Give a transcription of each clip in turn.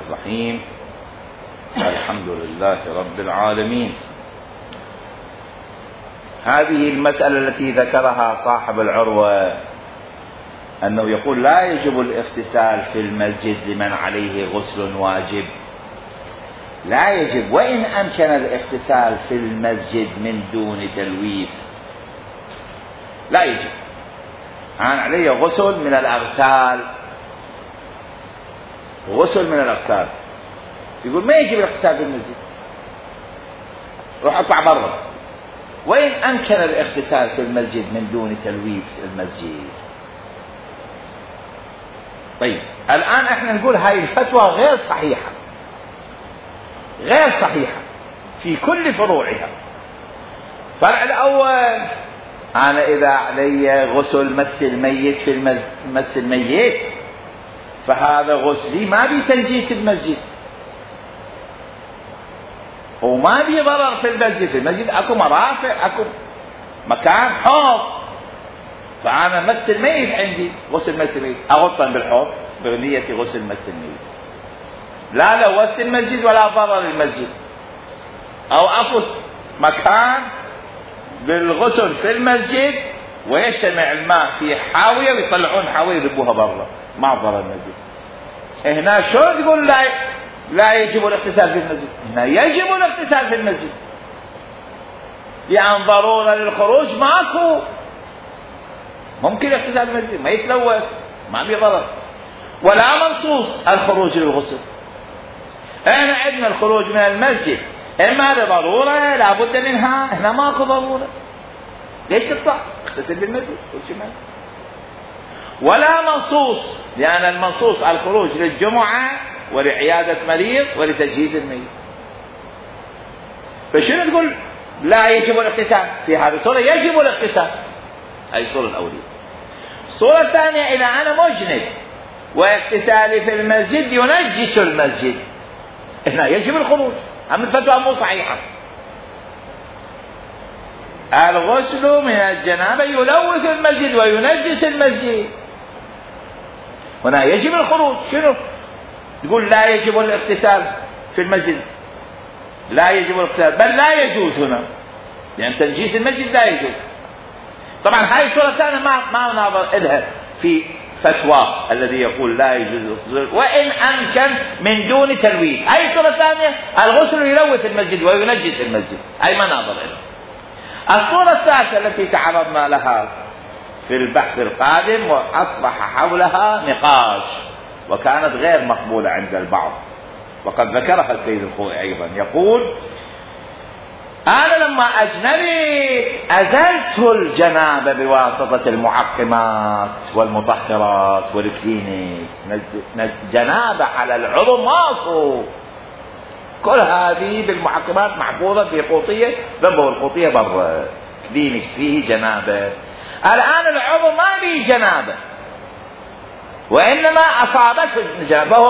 الرحيم. الحمد لله رب العالمين. هذه المسألة التي ذكرها صاحب العروة أنه يقول لا يجب الاغتسال في المسجد لمن عليه غسل واجب، لا يجب وإن أمكن الاغتسال في المسجد من دون تلويث، لا يجب. عن عليه غسل من الأغسال، غسل من الأغسال، يقول ما يجب الاغتسال في المسجد، روح اطلع برا، وإن أمكن الاغتسال في المسجد من دون تلويث المسجد. طيب الآن احنا نقول هاي الفتوى غير صحيحة، غير صحيحة في كل فروعها. الفرع الأول، أنا إذا علي غسل مس الميت في مس الميت فهذا غسلي ما بي تنجيس المسجد وما بي ضرر في المسجد. في المسجد أكو مرافق، أكو مكان حوض، فأنا مس الميت عندي غسل مس الميت أغطن بالحوض بنية غسل مس الميت، لا لوثت المسجد ولا ضرر المسجد. أو أكو مكان بالغسل في المسجد ويجتمع الماء في حاوية ويطلعون حاوية يذبوها برا، ما ضرر المسجد. هنا شو تقول لا يجب الاغتسال في المسجد؟ هنا يجب الاغتسال في المسجد لأن ضرورة للخروج ماكو، ممكن الاغتسال في المسجد ما يتلوث، ما في ضرر ولا منصوص الخروج للغسل. احنا عندنا الخروج من المسجد اما لضرورة لا بد منها، هنا ماكو ضرورة، ليش تطلع اغتسل بالمسجد ولا منصوص، لأن المنصوص الخروج للجمعة ولعيادة مريض ولتجهيز الميت. فشنو تقول لا يجب الاغتسال؟ في هذه الصورة يجب الاغتسال، هذه الصورة الأولية. الصورة الثانية، إذا أنا مجنب واغتسالي في المسجد ينجس المسجد، هنا يجب الخروج. أما الفتوى مو صحيحة. الغسل من الجنابة يلوث المسجد وينجس المسجد، هنا يجب الخروج. شنو تقول لا يجب الاغتسال في المسجد؟ لا يجب الاغتسال، بل لا يجوز هنا، لأن يعني تنجيس المسجد لا يجوز. طبعا هاي الصورة الثانية ما ناظر إلها في فتوى الذي يقول لا يجوز وإن أمكن من دون تلويث. هاي الصورة الثانية الغسل يلوث المسجد وينجس المسجد، هاي ما ناظر إلها. الصورة الثالثة التي تعرضنا لها في البحث القادم وأصبح حولها نقاش وكانت غير مقبولة عند البعض، وقد ذكرها السيد الخوئي أيضا، يقول أنا لما أجنبي أزلت الجنابة بواسطة المعقمات والمطهرات والكلينيك، جنابة على العضو ماكو، كل هذه بالمعقمات محفوظة في قوطية، ذنبه القوطية برا، كلينيك فيه جنابة. الآن العضو ما فيه جنابة وإنما أصابته الجنابة فهو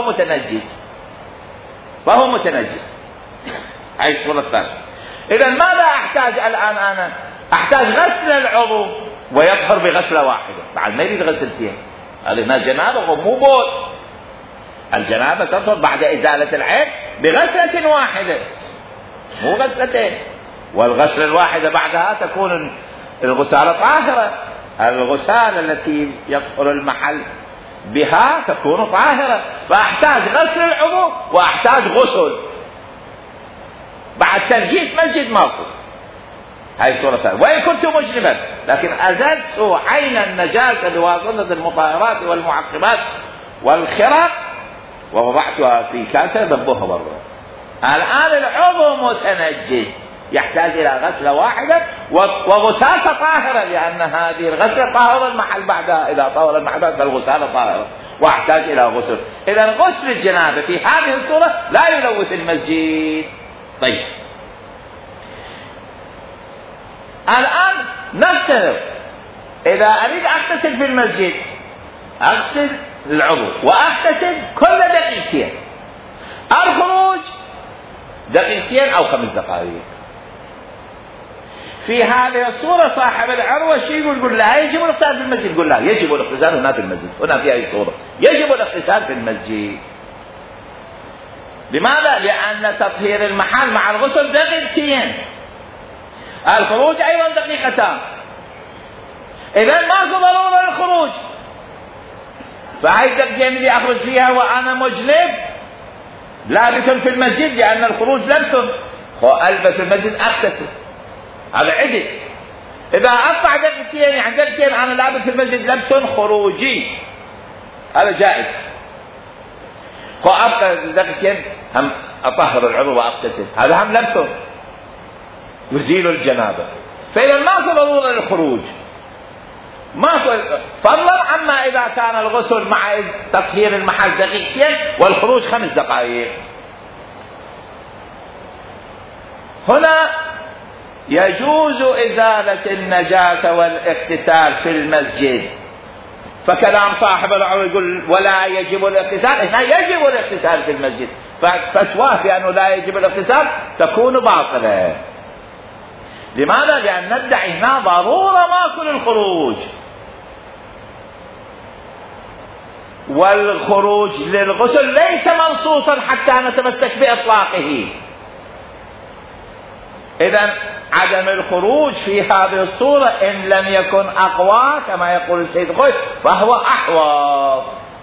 متنجس، هاي الصورة الثانية. إذا ماذا أحتاج الآن؟ أنا أحتاج غسل العضو ويطهر بغسلة واحدة، بعد ما يريد غسلتين، هذه جنابة مو بول. الجنابة تطهر بعد إزالة العيب بغسلة واحدة مو غسلتين، والغسلة الواحدة بعدها تكون الغسالة طاهرة، الغسالة التي يطهر المحل بها تكون طاهرة، فأحتاج غسل العضو وأحتاج غسل بعد تنجيس مسجد ماكو. هاي الصورة الثانية. وإن كنت مجنبا لكن أزلت عين النجاسة بواسطة المطهرات والمعقبات والخرق ووضعتها في كاسة ذبوها برا. الآن العضو متنجس يحتاج إلى غسلة واحدة وغسالة طاهرة، لأن هذه الغسلة طاهرة المحل بعدها، إذا طهر المحل بعدها فالغسالة طاهرة واحتاج إلى غسل. إذا غسل الجنابة في هذه الصورة لا يلوث المسجد. طيب الآن نفترض إذا أريد أغتسل في المسجد، أغسل العضو وأغتسل كل دقيقتين، الخروج دقيقتين أو 5 دقائق. في هذه الصورة صاحب العروة شيء يقول لا يجب الاغتسال في المسجد، يقول لا يجب الاغتسال هنا في المسجد، هنا في هذه الصورة يجب الاغتسال في المسجد. لماذا؟ لأن تطهير المحل مع الغسل دقيقتين، الخروج أيضا دقيقتان، إذا ماكو ضرورة للخروج. فهي الدقيقتين اللي أخرج فيها وأنا مجنب لابس في المسجد، لأن الخروج لبس، ألبس المسجد أغتسل، هذا عدل. إذا أطلع دقيقتين يعني دقيقتين أنا لابس في المسجد لبس خروجي، هذا جائز. فأبقى دقيقتين هم أطهر العضو وأغتسل، هذا هم لبس يزيل الجنابة. فإذا ما في ضرورة للخروج، ما فضلا عما إذا كان الغسل مع تطهير المحل دقيقتين والخروج 5 دقائق. هنا يجوز إزالة النجاسة والاغتسال في المسجد. فكلام صاحب العروة يقول ولا يجب الاغتسال، هنا يجب الاغتسال في المسجد، ففتواه في أنه لا يجب الاغتسال تكون باطلة. لماذا؟ لأن ندعي هنا ضرورة ماكو للخروج، والخروج للغسل ليس منصوصا حتى نتمسك بإطلاقه. إذن عدم الخروج في هذه الصورة إن لم يكن أقوى كما يقول السيد خوي فهو أحوط.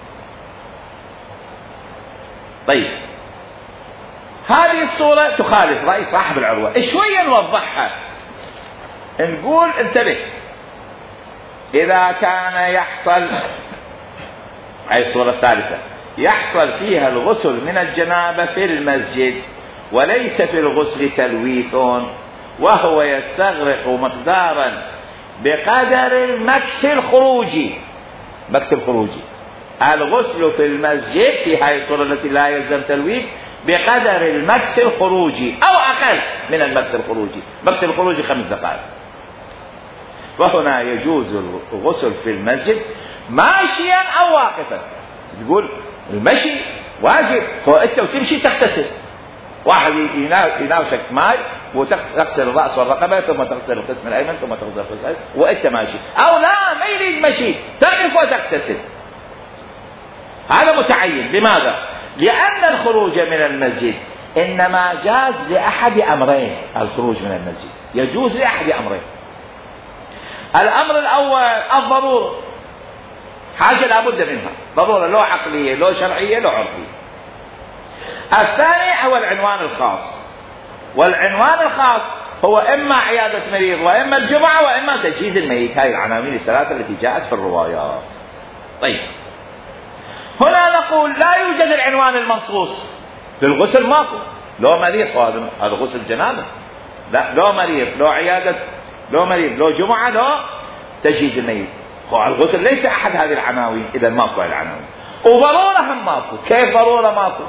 طيب هذه الصورة تخالف رأي صاحب العروة، شوية نوضحها، نقول انتبه، إذا كان يحصل أي الصورة الثالثة يحصل فيها الغسل من الجنابة في المسجد وليس في الغسل تلويث وهو يستغرق مقدارا بقدر المكس الخروجي. مكس الخروجي الغسل في المسجد في هذه الصورة التي لا يلزم تلويث بقدر المكس الخروجي أو أقل من المكس الخروجي. مكس الخروجي 5 دقائق. فهنا يجوز الغسل في المسجد ماشيا أو واقفا. تقول المشي واجب، فأنت وتمشي تغتسل، واحد يناوشك ماء وتغسل الرأس والرقبة ثم تغسل القسم الأيمن ثم تغسل القسم الأيمن وأنت ماشي، أو لا ما يريد مشي تقف وتغتسل، هذا متعين. لماذا؟ لأن الخروج من المسجد إنما جاز لأحد أمرين. الخروج من المسجد يجوز لأحد أمرين. الأمر الأول الضرورة، حاجة لابد منها، ضرورة لو عقلية لو شرعية لو عرفية. الثاني هو العنوان الخاص، والعنوان الخاص هو إما عيادة مريض وإما الجمعة وإما تجهيز الميت. هذه العناوين الثلاثة التي جاءت في الروايات. طيب هنا نقول لا يوجد العنوان المنصوص للغسل، ماكو، لو مريض هذا غسل جنابة، لا لو مريض لو عيادة لو مريض لو جمعة لو تجهيز الميت. الغسل ليس أحد هذه العناوين، إذا ماكو العناوين. وضرورة هم ماكو. كيف ضرورة ماكو؟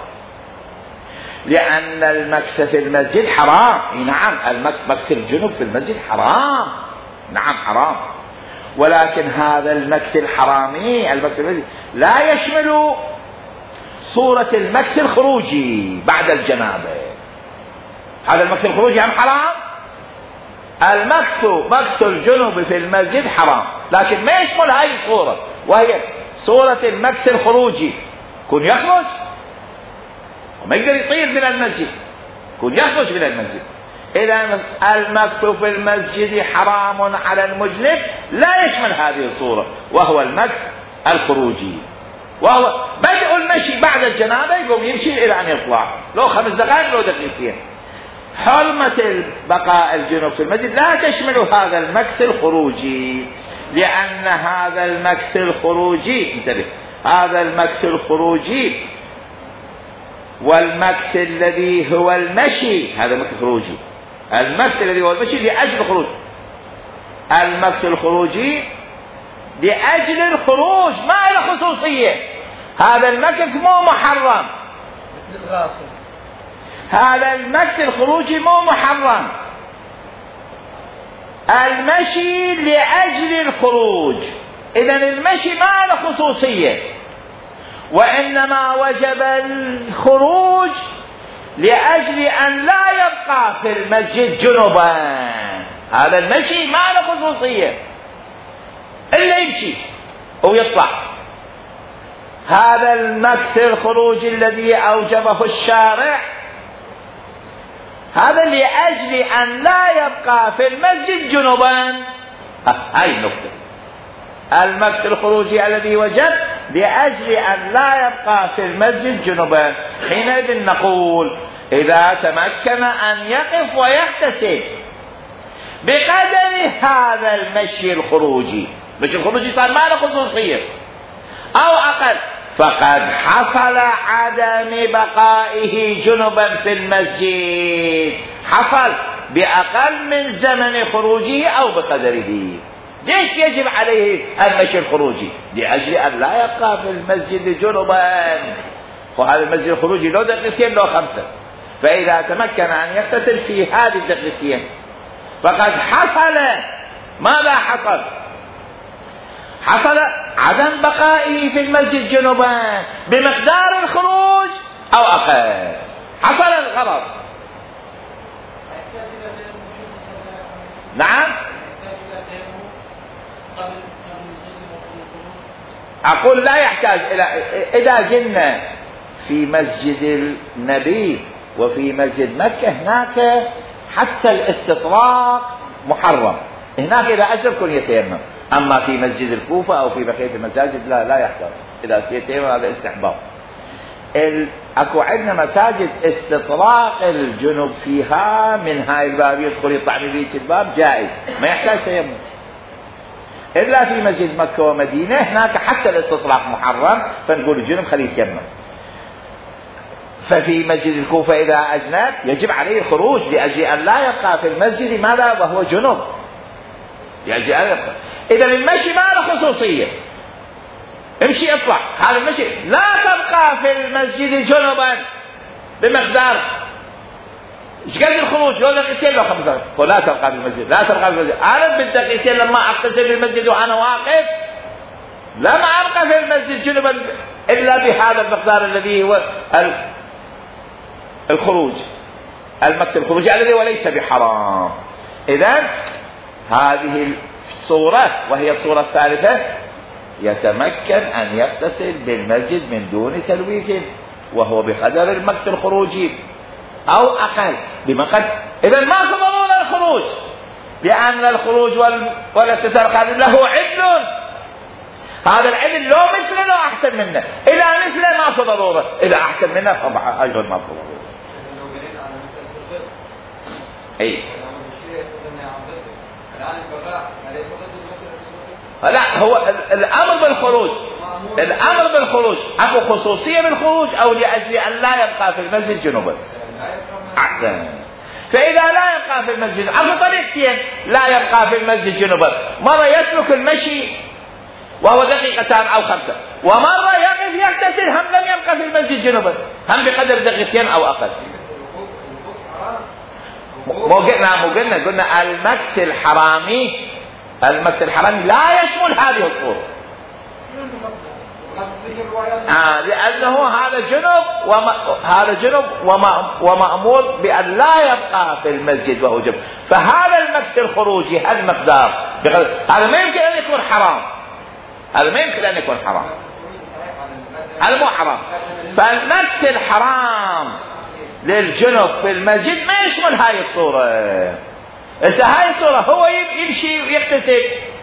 لأن المكس في المسجد حرام. نعم المكس الجنوب في المسجد حرام، نعم حرام، ولكن هذا المكس الحرامي المكس المسجد لا يشمل صورة المكس الخروجي بعد الجنابة. هذا المكس الخروجي هم حرام. مكس الجنوب في المسجد حرام، لكن ما يشمل هاي الصورة، وهي صورة المكس الخروجي. كن يخرج وما يقدر يطير من المسجد، كن يخرج من المسجد. إذا المكس في المسجد حرام على المجنب لا يشمل هذه الصورة، وهو المكس الخروجي، وهو بدء المشي بعد الجنابة، يقوم يمشي إلى أن يطلع، لو 5 دقائق لو دقيقتين. حرمة بقاء الجنوب في المسجد لا تشمل هذا المكس الخروجي، لأن هذا المكس الخروجي، انتبه، هذا المكس الخروجي والمكس الذي هو المشي، هذا المكس الخروجي، المكس الذي هو المشي لأجل الخروج، المكس الخروجي لأجل الخروج ما له خصوصية. هذا المكس مو محرم، هذا المكس الخروجي مو محرم. المشي لأجل الخروج، إذن المشي ما له خصوصية، وإنما وجب الخروج لأجل أن لا يبقى في المسجد جنبا. هذا المشي ما له خصوصية إلا يمشي أو يطلع. هذا المكث الخروج الذي أوجبه الشارع هذا لأجل أن لا يبقى في المسجد جنبا. هاي النقطة، المكث الخروجي الذي وجب لأجل أن لا يبقى في المسجد جنبا. حينئذ نقول إذا تمكن أن يقف ويغتسل بقدر هذا المشي الخروجي، مشي الخروجي صار ما له خصوصية أو أقل، فقد حصل عدم بقائه جنبا في المسجد، حصل بأقل من زمن خروجه أو بقدره. ليش يجب عليه المشي الخروجي؟ لأجل أن لا يبقى في المسجد جنبا، وهذا المسجد الخروجي له دقيقتين له 5، فإذا تمكن أن يغتسل في هذه الدقيقتين فقد حصل ماذا حصل؟ حصل عدم بقائه في المسجد جنبا بمقدار الخروج أو أقل، حصل الغرض. نعم، أقول لا يحتاج إلى، إذا جئنا في مسجد النبي وفي مسجد مكة هناك حتى الاستطراق محرم، هناك إذا أشرب كن يتيمم. أما في مسجد الكوفة أو في بقية المساجد لا يحتاج، إذا يتيمم هذا استحباب. أكو عندنا مساجد استطراق الجنب فيها من هاي الباب يدخل يطلع من ذيك الباب جائز، ما يحتاج تيمم. إلا في مسجد مكة ومدينة هناك حتى الاستطراق محرم، فنقول الجنب خليه يتيمم. ففي مسجد الكوفة إذا أجنب يجب عليه الخروج لأجل أن لا يبقى في المسجد ماذا وهو جنب، لأجل أن يبقى. إذا المشي ما له خصوصية، امشي اطلع، هذا المشي لا تبقى في المسجد جنبا بمقدار ايش قد الخروج لو دقيقتين لو 5 ولا تبقى في المسجد، لا تبقى في المسجد. أنا بالدقيقتين لما أغتسل في المسجد وأنا واقف لم أبقى في المسجد جنبا إلا بهذا المقدار الذي هو الخروج، المكث الخروجي الذي وليس بحرام. إذن هذه الصورة وهي الصورة الثالثة يتمكن أن يغتسل بالمسجد من دون تلويث وهو بقدر المكث الخروجي أو أقل بمقدر. إذن ما في ضرورة الخروج، لأن الخروج والاغتسال خارج له عدل، هذا العدل لو مثله لو أحسن منه، إذا مثله ما في ضرورة، إذا أحسن منه طبعا أيضا ما في ضرورة. أي لا، هو الأمر بالخروج، الأمر بالخروج أكو خصوصية بالخروج أو لأجل أن لا يبقى في المسجد جنوبا أحسن. فإذا لا يبقى في المسجد أكو طريقتين لا يبقى في المسجد جنوبا، مرة يسلك المشي وهو 2 أو 5 دقائق، ومرة يقف يغتسل هم لم يبقى في المسجد جنوبا، هم بقدر 2 دقيقتين أو أقل. مو قلنا المكث الحرامي، المكث الحرامي لا يشمل هذه الصورة، لأنه هذا جنب ومأمور بأن لا يبقى في المسجد وهو جنب، فهذا المكث الخروجي هذا المقدار هذا ما يمكن أن يكون حرام، هذا ما يمكن أن يكون حرام، هذا مو حرام. فالمكث الحرام للجنب في المسجد ما يشمل هاي الصورة. إذا هاي الصورة هو يمشي ويغتسل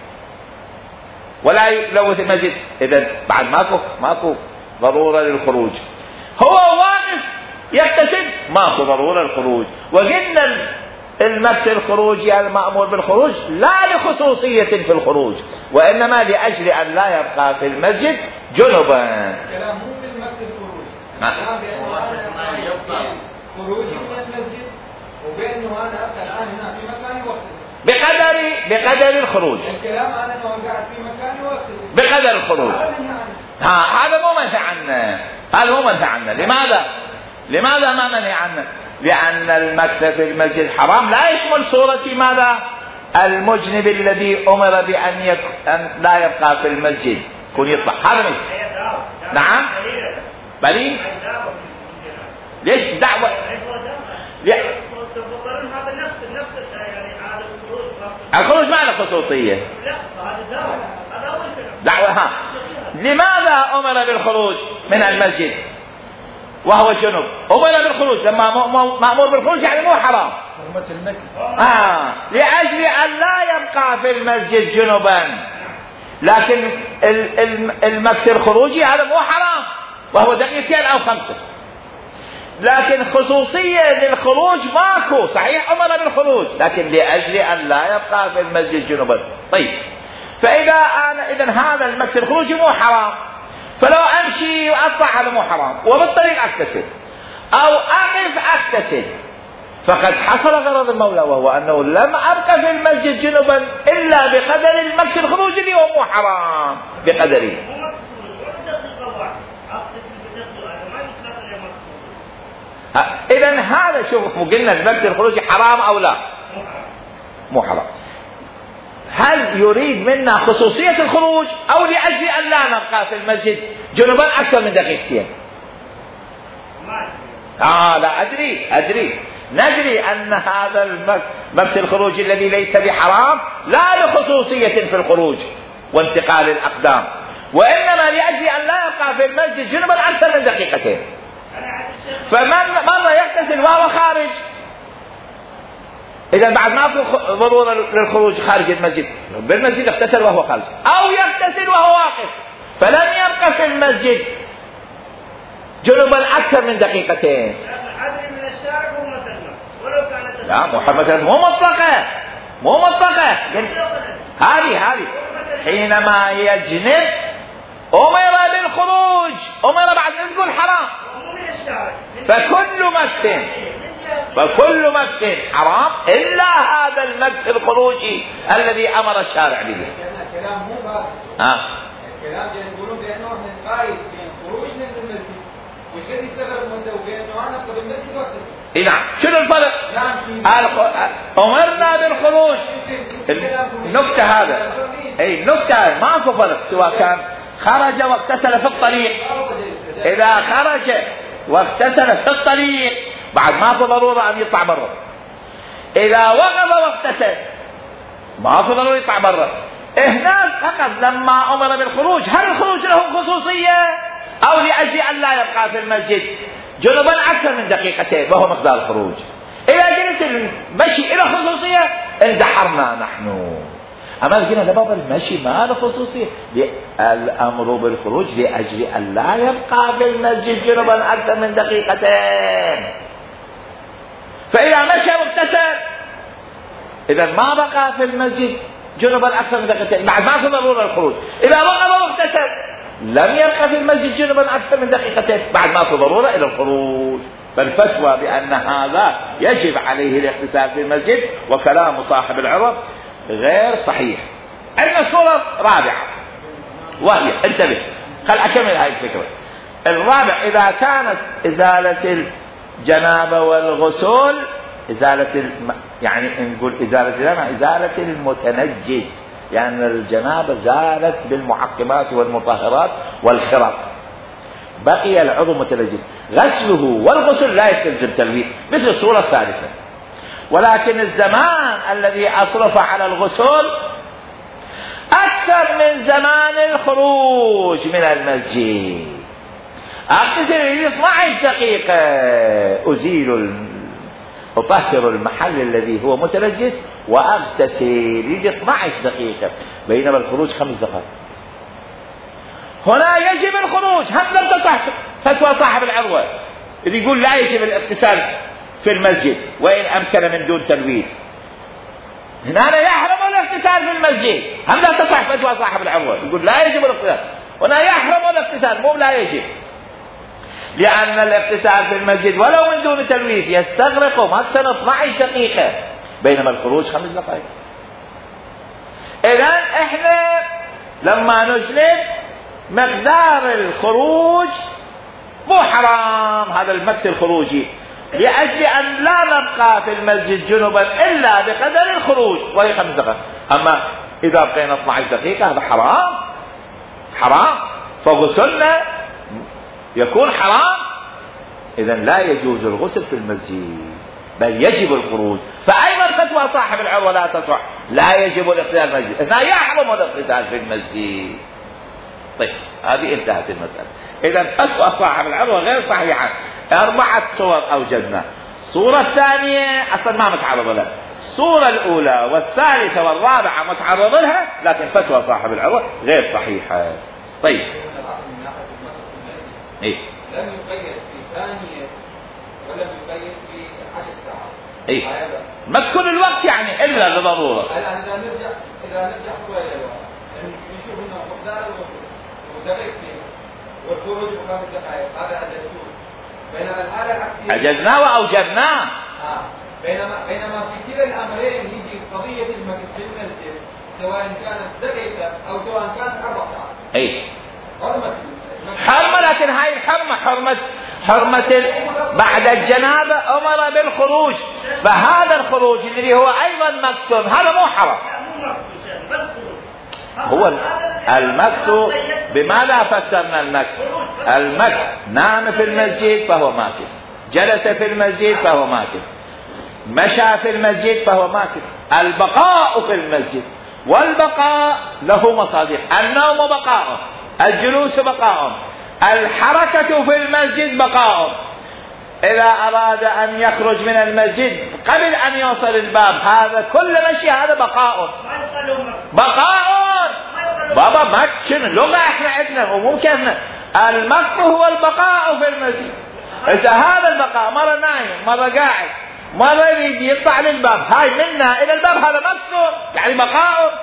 ولا يلوث المسجد، إذا بعد ماكو ضرورة للخروج. هو واقف يغتسل ماكو ضرورة للخروج. وقلنا المكث الخروجي المأمور بالخروج لا لخصوصية في الخروج، وإنما لأجل أن لا يبقى في المسجد جنبا. كلام مو بالمكث الخروجي، خروجي من المسجد وبينه أنا أبقى الآن هنا في مكاني واغتسل بقدر الخروج. الكلام أنا لو قاعد في مكاني واغتسل بقدر الخروج، هذا مو منهي عنه، هذا مو منهي عنه. لماذا ما منهي عنه؟ لأن المكث في المسجد حرام لا يشمل صورة ماذا؟ المجنب الذي أمر بأن لا يبقى في المسجد كن يطلع، هذا مثل. نعم بلي ليش دعوة؟ الخروج ما له خصوصية، دعوة لماذا أمر بالخروج من المسجد وهو جنوب؟ أمر بالخروج لما مأمور بالخروج يعني مو حرام. لأجل أن لا يبقى في المسجد جنوبا، لكن المكث الخروجي هذا مو حرام وهو دقيقتين أو 5، لكن خصوصية للخروج ماكو. صحيح أمر بالخروج لكن لأجل أن لا يبقى في المسجد جنوبا. طيب، إذن هذا المكث الخروجي مو حرام، فلو أمشي وأطلع هذا مو حرام، وبالطريق أغتسل أو أقف أغتسل، فقد حصل غرض المولى، وهو أنه لم أبقى في المسجد جنوبا إلا بقدر المكث الخروجي اللي هو مو حرام بقدره. إذن هذا شوف قلنا المكث الخروجي حرام أو لا؟ مو حرام. هل يريد منا خصوصية الخروج أو لأجل أن لا نبقى في المسجد جنوبا أكثر من دقيقتين؟ لا أدري ندري أن هذا المكث الخروج الذي ليس بحرام لا لخصوصية في الخروج وانتقال الأقدام، وإنما لأجل أن لا يبقى في المسجد جنوبا أكثر من دقيقتين. فمن مرة يغتسل وهو خارج، إذا بعد ما في ضرورة للخروج خارج المسجد، بالمسجد اغتسل وهو خارج، أو يغتسل وهو واقف، فلم يبقى في المسجد جنوبا أكثر من دقيقتين. لا محمد مو مطلقة هذه حينما يجنب أمر بالخروج، أمر بعد أن تقول حرام، فكل مكث حرام إلا هذا المكث الخروجي الذي أمر الشارع به. الكلام مو بهذا. الكلام يقولون بأنه احنا نقايس بين خروج من المسجد وش قد يستغرب من وبأنه أنا قبل المسجد وقت. نعم، شنو الفرق؟ أمرنا بالخروج. النكتة هذا النكتة ماكو فرق، سواء كان خرج واغتسل في الطريق. إذا خرج واغتسل في الطريق بعد ما في ضرورة أن يطلع برا. إذا وقف واغتسل ما في ضرورة يطلع برا. هناك فقط لما أمر بالخروج، هل الخروج له خصوصية أو لأجل أن لا يبقى في المسجد جنبا أكثر من دقيقتين وهو مقدار الخروج؟ إذا جلس المشي إلى خصوصية اندحرنا نحن. أما قلنا لبعض المشي ما له خصوصية، الأمر بالخروج لأجل أن لا يبقى في المسجد جنبا أكثر من دقيقتين. فإذا مشى واغتسل إذا ما بقى في المسجد جنبا أكثر من دقيقتين بعد ما في ضرورة الخروج. إذا وقف واغتسل لم يبقى في المسجد جنبا أكثر من دقيقتين بعد ما في ضرورة إلى الخروج. فالفتوى بأن هذا يجب عليه الاغتسال في المسجد وكلام صاحب العرب غير صحيح. عندنا صورة رابعة وهي، انتبه خل أكمل هذه الفكرة. الرابع، إذا كانت إزالة الجنابة والغسل يعني نقول إزالة المتنجس، يعني الجنابة زالت بالمعقمات والمطهرات والخرق، بقي العضو متنجس، غسله والغسل لا يستلزم تلويث مثل الصورة الثالثة. ولكن الزمان الذي أصرف على الغسل أكثر من زمان الخروج من المسجد. أغتسل 12 دقيقة، أطهر المحل الذي هو متنجس وأغتسل 12 دقيقة، بينما الخروج 5 دقائق. هنا يجب الخروج، هم لم تصح فتوى صاحب العروة اللي يقول لا يجب الاغتسال في المسجد وإن أمكن من دون تلويث. هنا يحرم الاغتسال في المسجد، هم لا تصح فتوى صاحب العروة يقول لا يجب الاغتسال، هنا يحرم الاغتسال مو لا يجب، لأن الاغتسال في المسجد ولو من دون تلويث يستغرق مثلا 12 دقيقة، بينما الخروج 5 دقائق. إذن إحنا لما نجلد مقدار الخروج مو حرام، هذا المكث الخروجي، لأجل أن لا نبقى في المسجد جنبا إلا بقدر الخروج وهي 5 دقائق. أما إذا بقينا 12 دقيقة هذا حرام، فغسلنا يكون حرام. إذن لا يجوز الغسل في المسجد بل يجب الخروج. فأيضا فتوى صاحب العروة لا تصح، لا يجب الاغتسال في المسجد، لا يحرم الاغتسال في المسجد. طيب هذه انتهت المسألة. إذا فتوى صاحب العروة غير صحيحة. 4 صور أوجدنا. الصورة الثانية أصلا ما متعرض لها، الصورة الأولى والثالثة والرابعة متعرض لها، لكن فتوى صاحب العروة غير صحيحة. طيب إيه؟ لم يقيد في ثانية ولم يقيد في 10 ساعات. إيه؟ مذكور الوقت يعني إلا لضرورة. الآن إذا نرجع شوية نشوف إنه مقدار ودقيق والخروج ب5 دقائق هذا أجزناه. بينما الحالة العكسية أجزناه وأوجبناه. بينما في كلا الأمرين يجي قضية المكس في المسجد سواء كانت دقيقة أو سواء كانت 4 ساعات. أي حرمة، لكن هاي حرمة بعد الجنابة أمر بالخروج، فهذا الخروج الذي هو أيضا مكتوب هذا مو حرام. هو المكتوب بماذا فسرنا المكتوب؟ نام في المسجد فهو ماكث، جلس في المسجد فهو ماكث، مشى في المسجد فهو ماكث. البقاء في المسجد، والبقاء له مصادر، النوم بقاء، الجلوس بقاء، الحركة في المسجد بقاء. إذا أراد أن يخرج من المسجد قبل أن يوصل الباب هذا كل مشي هذا بقاء. بابا مكشن لغة احنا عندنا وممكن المكف هو البقاء في المسجد. إذا هذا البقاء مرة نايم مرة قاعد مرة يريد يطلع للباب، هاي منا إلى الباب هذا مكسور يعني بقاء.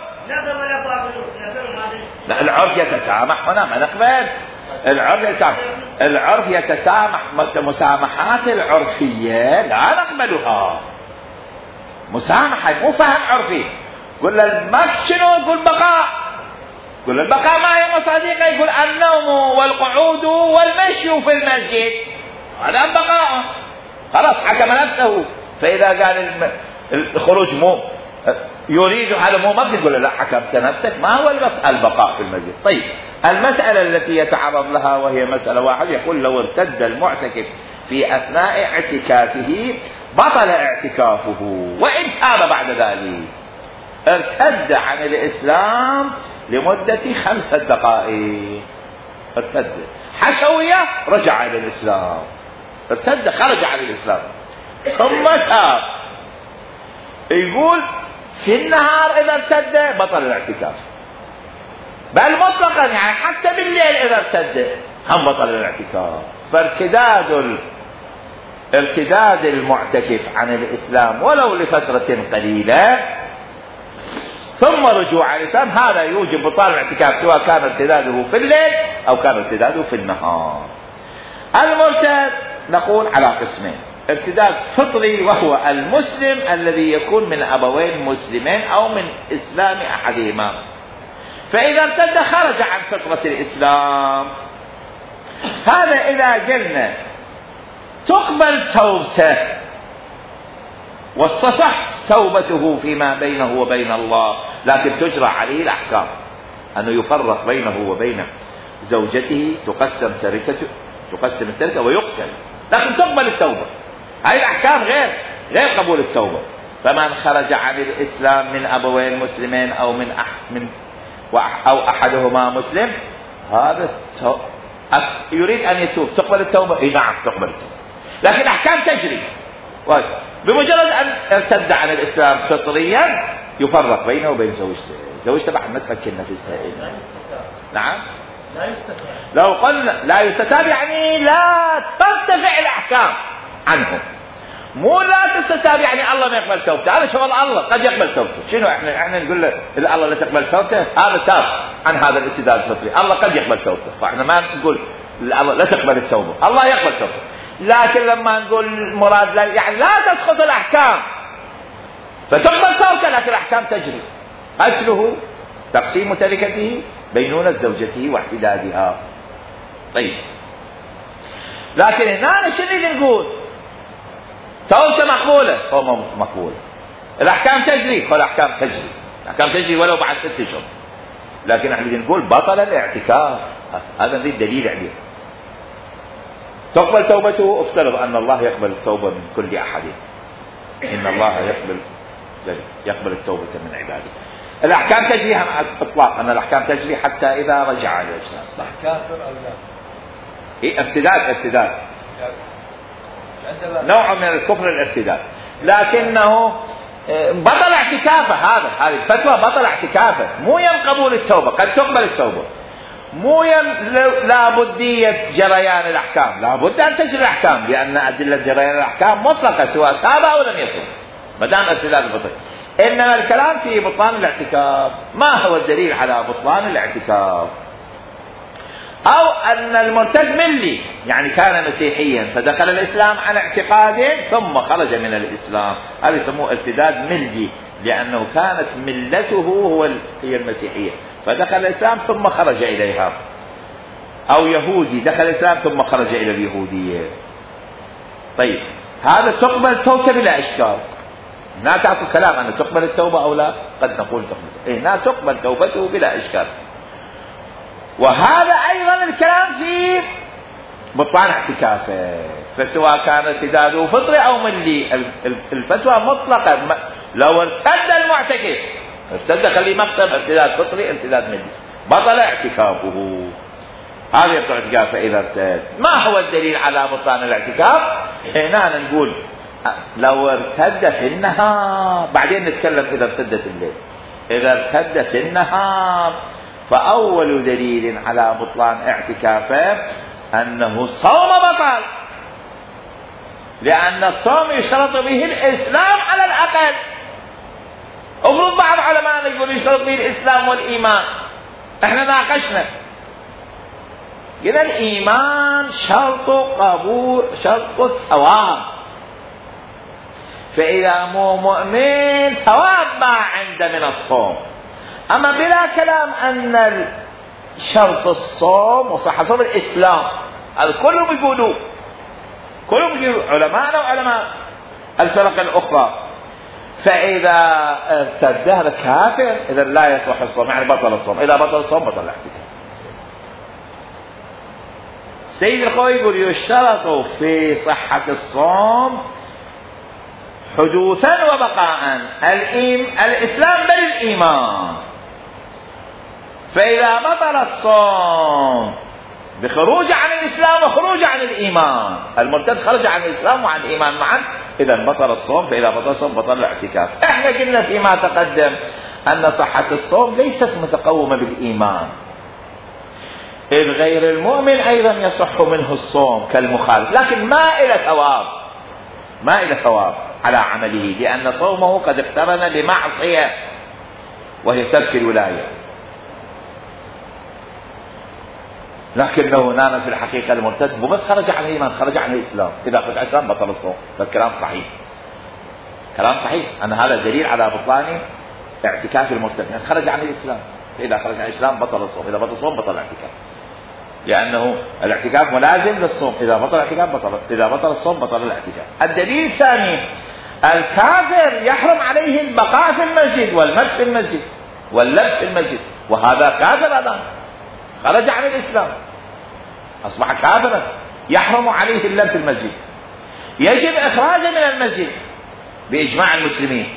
لا العرف يتسامح، هنا ما نقبل. العرف يتسامح، مسامحات العرفية لا نقبلها. مسامحة مو فهم عرفي. قل المكشن يقول بقاء، قل البقاء ما هي مصادقة، يقول النوم والقعود والمشي في المسجد هذا بقاء. خلاص حكم نفسه. فإذا قال الخروج مو يريد هذا مو مقصد، يقول لا حكمت نفسك، ما هو البقاء في المسجد. طيب المسألة التي يتعرض لها وهي مسألة واحدة، يقول لو ارتد المعتكف في أثناء اعتكافه بطل اعتكافه وإن تاب بعد ذلك. ارتد عن الإسلام لمدة 5 دقائق، ارتد حشوية رجع إلى الإسلام، ارتد خرج عن الإسلام ثم تاب. يقول في النهار إذا ارتد بطل الاعتكاف، بل مطلقا يعني حتى بالليل إذا ارتد هم بطل الاعتكاف. ارتداد المعتكف عن الإسلام ولو لفترة قليلة ثم رجوع على الإسلام هذا يوجب بطال الاعتكاف، سواء كان ارتداده في الليل أو كان ارتداده في النهار. المرتد نقول على قسمين: ارتداد فطري وهو المسلم الذي يكون من أبوين مسلمين أو من إسلام أحدهما، فإذا ارتد خرج عن فطرة الإسلام. هذا إذا قلنا تقبل توبته والصح توبته فيما بينه وبين الله، لكن تجرى عليه الأحكام أنه يفرق بينه وبين زوجته، تقسم التركة ويقتل، لكن تقبل التوبة. هذه الأحكام غير قبول التوبة. فمن خرج عن الإسلام من أبوين مسلمين أو أحدهما مسلم هذا يريد أن يتوب، تقبل التوبة؟ إيه نعم تقبل التوبة، لكن الأحكام تجري. بمجرد أن ارتد عن الإسلام فطريا يفرق بينه وبين زوجته بعد ما تفكر نفسها. نعم لا يستتاب. لو قلنا لا يستتاب يعني لا ترتفع الأحكام عنه، مو لا تستتاب يعني الله ما يقبل توبته. هذا شغل الله، قد يقبل توبته. شنو احنا نقول له الله لا تقبل توبته؟ هذا تاب عن هذا الارتداد الفطري، الله قد يقبل توبته. فاحنا ما نقول الله لا تقبل التوبة، الله يقبل توبته. لكن لما نقول مراد يعني لا تسقط الأحكام فتقبل توبته، لكن الأحكام تجري. قتله، تقسيم تركته، بينونة زوجته واحتدادها. طيب لكن هنا شنو نقول؟ توبته مقبولة، توبة مقبولة، الأحكام تجري، والأحكام تجري، الأحكام تجري ولو بعد 6 أشهر. لكن احنا نقول بطل الاعتكاف، هذا نريد دليل عليه. تقبل توبته، افترض أن الله يقبل التوبة من كل أحد، إن الله يقبل التوبة من عباده. الأحكام تجري إطلاقا، الأحكام تجري حتى إذا رجع إلى الإسلام. كافر أو لا؟ إيه ارتداد نوع من الكفر الارتداد، لكنه بطل اعتكافه. هذه الفتوى بطل اعتكافه، مو يم قبول التوبة. قد تقبل التوبة، مو يم لابدية جريان الأحكام، لابد أن تجري الأحكام، لأن أدلة جريان الأحكام مطلقة سواء تاب أو لم يتوب ما دام ارتداد بطل. إنما الكلام في بطلان الاعتكاف. ما هو الدليل على بطلان الاعتكاف؟ أو أن المرتد ملي، يعني كان مسيحيا فدخل الإسلام عن اعتقاد ثم خرج من الإسلام، هذا يسموه ارتداد ملي، لأنه كانت ملته هي المسيحية فدخل الإسلام ثم خرج إليها. أو يهودي دخل الإسلام ثم خرج إلى اليهودية. طيب هذا تقبل توبته بلا إشكال. لا تعطي كلام أن تقبل التوبة أو لا، قد نقول تقبل، لا تقبل توبته بلا إشكال. وهذا أيضا الكلام في بطلان اعتكافه، فسواء كان ارتداده فطري أو ملي الفتوى مطلقة. لو ارتد المعتكف ارتد خليه مقتل، ارتداد فطري ارتداد ملي بطل اعتكافه. هذا يبطل اعتكافه إذا ارتد. ما هو الدليل على بطلان الاعتكاف؟ هنا نقول لو ارتد في النهار، بعدين نتكلم إذا ارتد في الليل. إذا ارتد في النهار فأول دليل على بطلان اعتكافه أنه صوم بطل، لأن الصوم يشترط به الإسلام على الأقل. أفرض بعض علماء يقول يشترط به الإسلام والإيمان، احنا ناقشنا إذا الإيمان شرط قبول، شرط الثواب، فإذا مو مؤمن ثواب ما عنده من الصوم. أما بلا كلام أن شرط الصوم وصحة صوم الإسلام، هذا كلهم يقولوا علماءنا وعلماء الفرق الأخرى. فإذا ارتد هذا كافر، إذا لا يصح الصوم، يعني بطل الصوم. إذا بطل الصوم بطل الاعتكاف. سيد الخوي يقول يشترط في صحة الصوم حدوثا وبقاء الإسلام بل الإيمان. فإذا بطل الصوم بخروج عن الإسلام وخروج عن الإيمان، المرتد خرج عن الإسلام وعن الإيمان معا، إذا بطل الصوم. فإذا بطل الصوم بطل الاعتكاف. احنا قلنا فيما تقدم أن صحة الصوم ليست متقومة بالإيمان، إذ غير المؤمن أيضا يصح منه الصوم كالمخالف، لكن ما إلى ثواب على عمله، لأن صومه قد اقترن بمعصية وهي ترك الولاية. لكنه هنا في الحقيقة المرتد مو بس خرج عن الإيمان، خرج عن الإسلام. إذا خرج عن الإسلام بطل الصوم. فالكلام صحيح، كلام صحيح أن هذا دليل على بطلان اعتكاف المرتد، يعني خرج عن الإسلام. إذا خرج عن الإسلام بطل الصوم، إذا بطل الصوم بطل الاعتكاف، لأنه الاعتكاف ملازم للصوم. إذا بطل الاعتكاف إذا بطل الصوم بطل الاعتكاف. الدليل الثاني، الكافر يحرم عليه البقاء في المسجد والمكث في المسجد واللبس في المسجد، وهذا كافر الآن خرج عن الإسلام، أصبح كافرا، يحرم عليه اللبس في المسجد، يجب إخراجه من المسجد بإجماع المسلمين.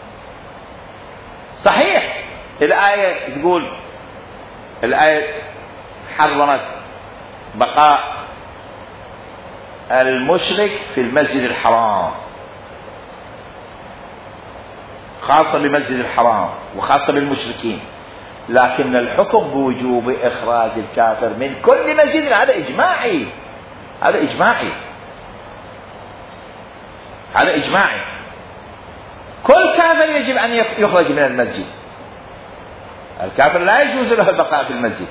صحيح الآية تقول، الآية حرمت بقاء المشرك في المسجد الحرام، خاصة بمسجد الحرام وخاصة بالمشركين، لكن الحكم بوجوب إخراج الكافر من كل مسجد هذا إجماعي، هذا إجماعي. كل كافر يجب أن يخرج من المسجد. الكافر لا يجوز له البقاء في المسجد،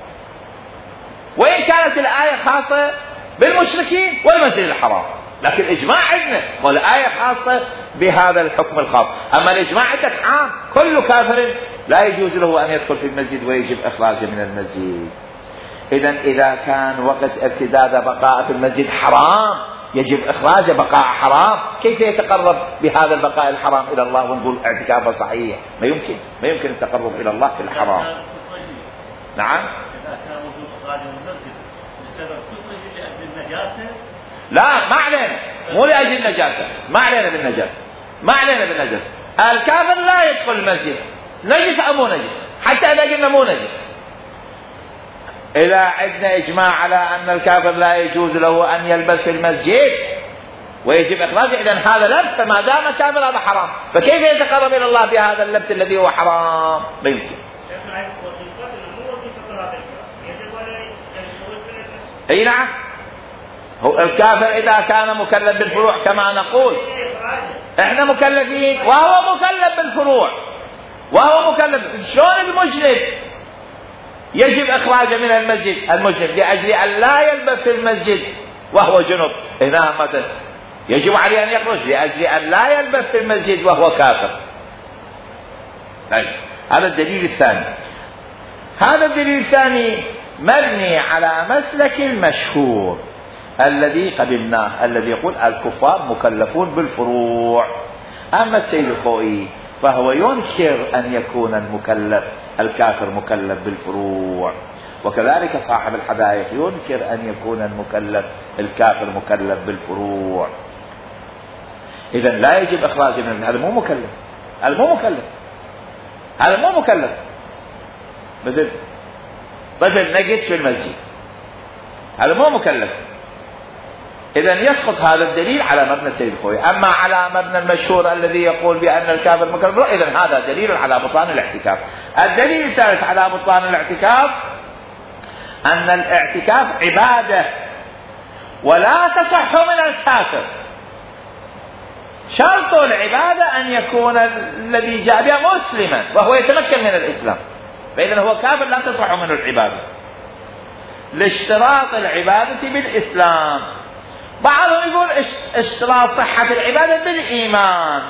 وإن كانت الآية خاصة بالمشركين والمسجد الحرام، لكن الإجماع عندنا والآية خاصة بهذا الحكم الخاص. أما الإجماع عندك عام، كل كافر لا يجوز له أن يدخل في المسجد ويجب إخراجه من المسجد. إذا كان وقت ارتداد بقاء في المسجد حرام يجب إخراجه بقاء حرام، كيف يتقرب بهذا البقاء الحرام إلى الله ونقول اعتكافه صحيح؟ ما يمكن التقرب إلى الله في الحرام. نعم. لا ما علينا، مو لأجل النجاسة، ما علينا بالنجاسة. الكافر لا يدخل المسجد نجس أو مو نجس، حتى إذا قلنا مو نجس. إذا عندنا إجماع على أن الكافر لا يجوز له أن يلبس في المسجد ويجب إخراجه، إذن هذا لبس فما دام كافر هذا حرام، فكيف يتقرب إلى الله بهذا اللبس الذي هو حرام؟ لا يمكن. أي نعم، هو الكافر إذا كان مكلف بالفروع كما نقول إحنا مكلفين وهو مكلف بالفروع وهو مكلف، شلون المجنب يجب إخراجه من المسجد؟ المجنب لأجل أن لا يلبس في المسجد وهو جنب، هنا مثلا يجب عليه أن يخرج لأجل أن لا يلبس في المسجد وهو كافر. هذا الدليل الثاني. هذا الدليل الثاني مبني على مسلك المشهور الذي قبلناه، الذي يقول الكفار مكلفون بالفروع. أما السيد الخوئي فهو ينكر أن يكون المكلف الكافر مكلف بالفروع، وكذلك صاحب الحدائق ينكر أن يكون المكلف الكافر مكلف بالفروع. إذن لا يجب إخراجه من هذا، مو مكلف، هذا مو مكلف، هذا مو مكلف، مثل نجس في المسجد، هذا مو مكلف. إذن يسقط هذا الدليل على مبنى السيد الخوئي. أما على مبنى المشهور الذي يقول بأن الكافر مكلف، إذن هذا دليل على بطلان الاعتكاف. الدليل الثالث على بطلان الاعتكاف أن الاعتكاف عبادة ولا تصح من الكافر. شرط العبادة أن يكون الذي جاء بها مسلما وهو يتمكن من الإسلام، فإذا هو كافر لا تصح منه العبادة لاشتراط العبادة بالإسلام. بعضهم يقول اشتراط صحة العبادة بالإيمان.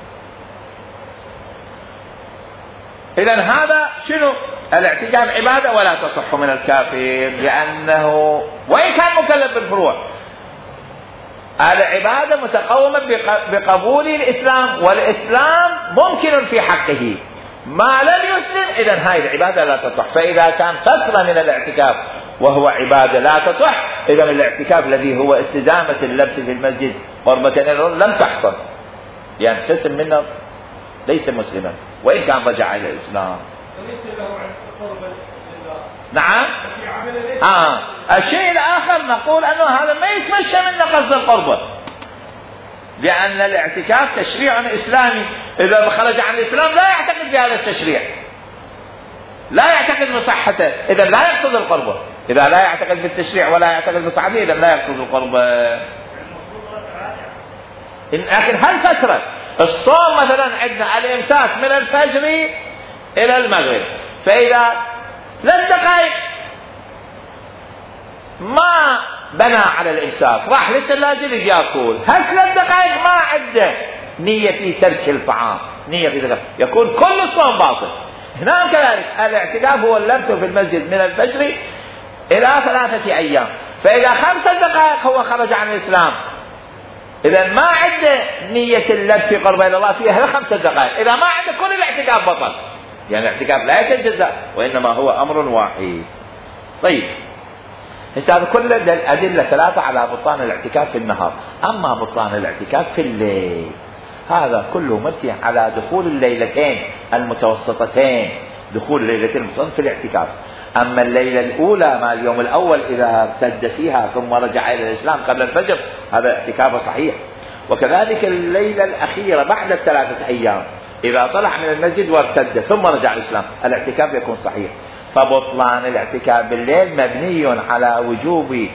إذن هذا شنو؟ الاعتكاف عبادة ولا تصح من الكافر، لأنه وإن كان مكلف بالفروع العبادة متقومة بقبول الإسلام، والإسلام ممكن في حقه ما لم يسلم، إذن هاي العبادة لا تصح. فإذا كان فترة من الاعتكاف وهو عبادة لا تصح، إذن الاعتكاف الذي هو استدامة اللبس في المسجد قربة لم تحصل، ينقسم منه ليس مسلما وإن كان رجع إلى الإسلام. نعم. الشيء الآخر نقول أنه هذا ما يتمشى من قصد القربة، لأن الاعتكاف تشريع إسلامي، إذا خرج عن الإسلام لا يعتقد بهذا التشريع، لا يعتقد بصحته، إذا لا يقصد القربة. إذا لا يعتقد بالتشريع ولا يعتقد بصحته إذا لا يقصد القربة. لكن هالفترة الصوم مثلا عندنا الإمساك من الفجر إلى المغرب، فإذا 3 دقائق ما بنى على الإمساك راح للثلاجة يأكل، 3 دقائق ما عنده نية في ترك الطعام، نية في ذلك يكون كل الصوم باطل. هنا كذلك الاعتكاف هو اللبث في المسجد من الفجر إلى 3 أيام، فإذا 5 دقائق هو خرج عن الإسلام، إذا ما عنده نية اللبث في قرب إلى الله فيها 5 دقائق، إذا ما عنده كل الاعتكاف بطل، يعني الاعتكاف لا يتجزأ وإنما هو أمر واحد. طيب هذا كل الأدلة 3 على بطلان الاعتكاف في النهار. أما بطلان الاعتكاف في الليل هذا كله مرتي على دخول الليلتين المتوسطتين، دخول الليلتين المتوسطتين في الاعتكاف. أما الليلة الأولى مع اليوم الأول إذا ارتد فيها ثم رجع إلى الإسلام قبل الفجر هذا اعتكاف صحيح. وكذلك الليلة الأخيرة بعد 3 أيام إذا طلع من المسجد وارتد ثم رجع الإسلام الاعتكاف يكون صحيح. فبطلان الاعتكاف بالليل مبني على وجوب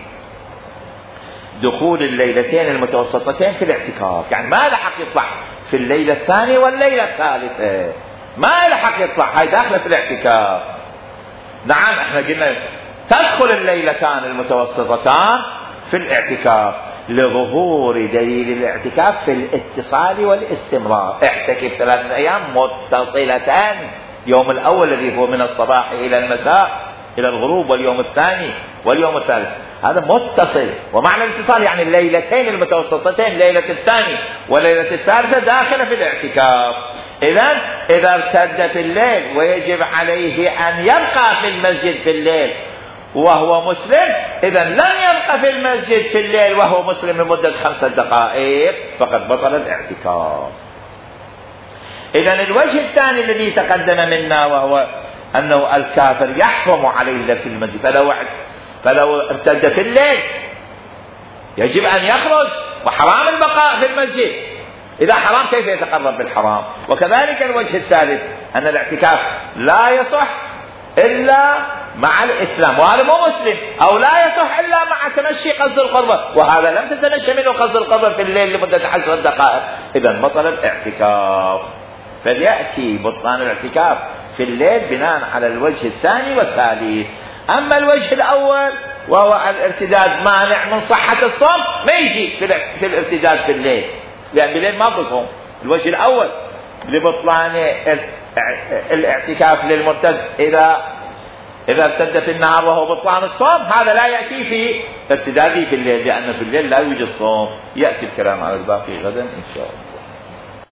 دخول الليلتين المتوسطتين في الاعتكاف، يعني ما لحق يطلع في الليلة الثانية والليلة الثالثة، ما لحق يطلع، هاي داخلة في الاعتكاف. نعم احنا قلنا تدخل الليلتان المتوسطتان في الاعتكاف لظهور دليل الاعتكاف في الاتصال والاستمرار. اعتكف 3 أيام متصلتان، يوم الأول الذي هو من الصباح إلى المساء إلى الغروب، واليوم الثاني واليوم الثالث، هذا متصل. ومعنى الاتصال يعني الليلتين المتوسطتين، ليلة الثاني وليلة الثالثة داخلة في الاعتكاف. إذا ارتد في الليل ويجب عليه أن يبقى في المسجد في الليل وهو مسلم، إذا لم يبقى في المسجد في الليل وهو مسلم لمدة 5 دقائق فقد بطل الاعتكاف. إذن الوجه الثاني الذي تقدم منا وهو أنه الكافر يحرم عليه في المسجد، فلو ارتد في الليل يجب أن يخرج، وحرام البقاء في المسجد. إذا حرام كيف يتقرب بالحرام؟ وكذلك الوجه الثالث أن الاعتكاف لا يصح إلا مع الإسلام، وهذا مو مسلم، أو لا يصح إلا مع تمشي قصد القربة، وهذا لم تتمشى منه قصد القربة في الليل لمدة 10 دقائق، إذن بطل الاعتكاف. فليأتي بطلان الاعتكاف في الليل بناء على الوجه الثاني والثالث. أما الوجه الأول وهو الارتداد مانع من صحة الصوم، ما يجي في الارتداد في الليل، لأن بالليل ما تصوم. الوجه الأول لبطلان الاعتكاف للمرتد إذا ارتد في النهار وهو بطلان الصوم، هذا لا يأتي في ارتداده في الليل، لأن في الليل لا يوجد صوم. يأتي الكلام على الباقي غدا إن شاء الله.